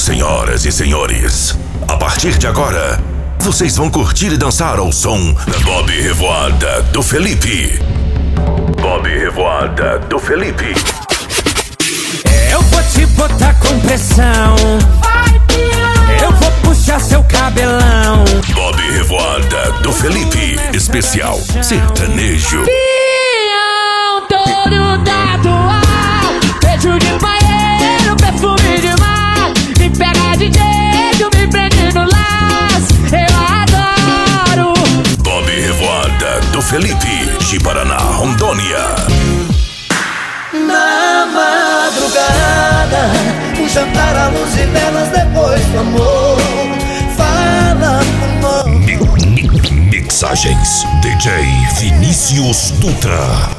Senhoras e senhores, a partir de agora, vocês vão curtir e dançar ao som da Bob Revoada do Felipe. Bob Revoada do Felipe. Eu vou te botar com pressão. Eu vou puxar seu cabelão. Bob Revoada do Felipe. Especial sertanejo. Pião todo tatuado, beijo de banheiro, perfume de mar. Me pega de jeito, me prende no laço. Eu adoro. Bob Revoada do Felipe. De Paraná, Rondônia. Na madrugada, um jantar à luz de velas depois do amor. Fala com nós. Mixagens DJ Vinícius Dutra.